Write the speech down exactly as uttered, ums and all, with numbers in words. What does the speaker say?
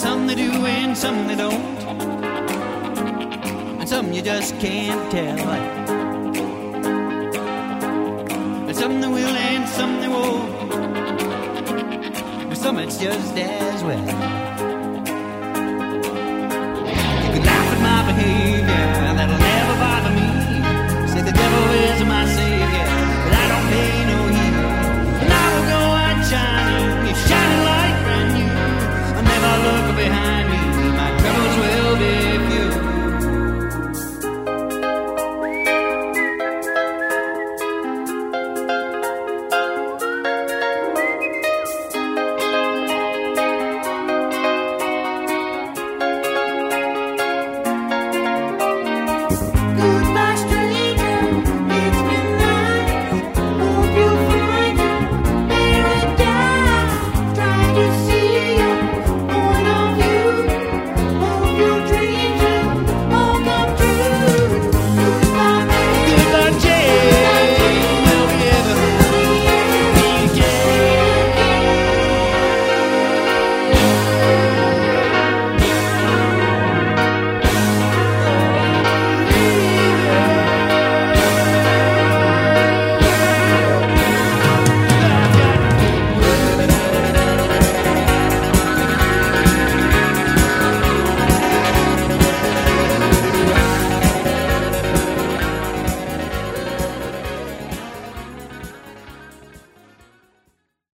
some they do and some they don't, and some you just can't tell. And some they will and some they won't, and some it's just as well.